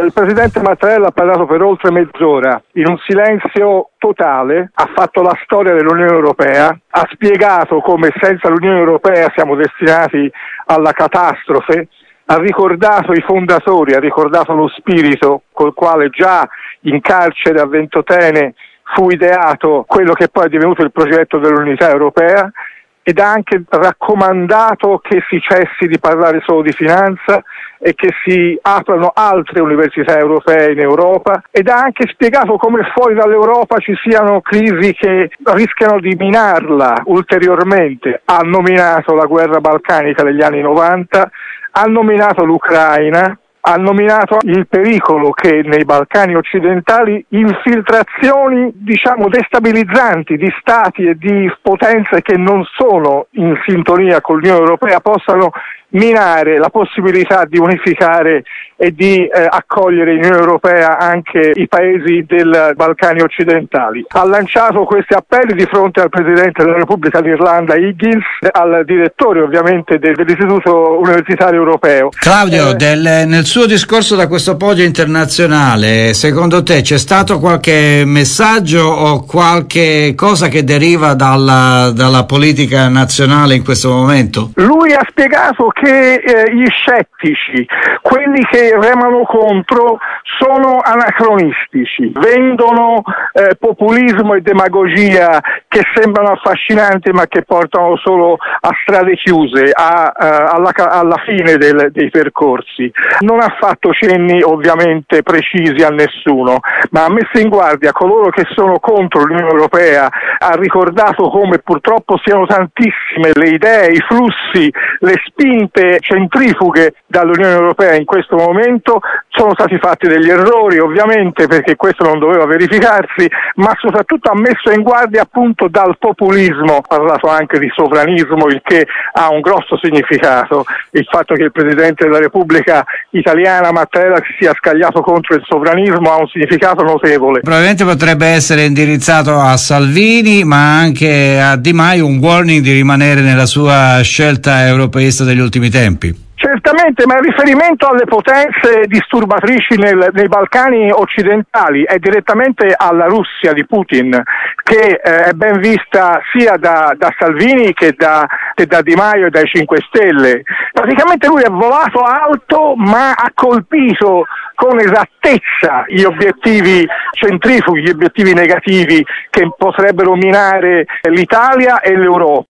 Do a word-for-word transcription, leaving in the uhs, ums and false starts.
Il presidente Mattarella ha parlato per oltre mezz'ora in un silenzio totale, ha fatto la storia dell'Unione Europea, ha spiegato come senza l'Unione Europea siamo destinati alla catastrofe, ha ricordato i fondatori, ha ricordato lo spirito col quale già in carcere a Ventotene fu ideato quello che poi è divenuto il progetto dell'Unità Europea, ed ha anche raccomandato che si cessi di parlare solo di finanza e che si aprano altre università europee in Europa, ed ha anche spiegato come fuori dall'Europa ci siano crisi che rischiano di minarla ulteriormente. Ha nominato la guerra balcanica degli anni novanta, ha nominato l'Ucraina, ha nominato il pericolo che nei Balcani occidentali infiltrazioni, diciamo, destabilizzanti di stati e di potenze che non sono in sintonia con l'Unione Europea possano minare la possibilità di unificare e di eh, accogliere in Unione Europea anche i paesi dei Balcani occidentali. Ha lanciato questi appelli di fronte al Presidente della Repubblica d'Irlanda Higgins, al direttore ovviamente del, dell'Istituto Universitario Europeo. Claudio, eh, del, nel suo discorso da questo podio internazionale, secondo te c'è stato qualche messaggio o qualche cosa che deriva dalla, dalla politica nazionale in questo momento? Lui ha spiegato che eh, gli scettici, quelli che remano contro, sono anacronistici, vendono eh, populismo e demagogia che sembrano affascinanti ma che portano solo a strade chiuse, a, a, alla, alla fine del, dei percorsi. Non ha fatto cenni ovviamente precisi a nessuno, ma ha messo in guardia coloro che sono contro l'Unione Europea, ha ricordato come purtroppo siano tantissime le idee, i flussi, le spinte centrifughe dall'Unione Europea in questo momento. Sono stati fatti degli errori ovviamente, perché questo non doveva verificarsi, ma soprattutto ha messo in guardia appunto dal populismo. Ha parlato anche di sovranismo, il che ha un grosso significato. Il fatto che il Presidente della Repubblica italiana Mattarella si sia scagliato contro il sovranismo ha un significato notevole. Probabilmente potrebbe essere indirizzato a Salvini, ma anche a Di Maio, un warning di rimanere nella sua scelta europeista degli ultimi tempi. Certamente, ma il riferimento alle potenze disturbatrici nel, nei Balcani occidentali è direttamente alla Russia di Putin, che eh, è ben vista sia da, da Salvini che da, che da Di Maio e dai cinque Stelle. Praticamente lui è volato alto, ma ha colpito con esattezza gli obiettivi centrifughi, gli obiettivi negativi che potrebbero minare l'Italia e l'Europa.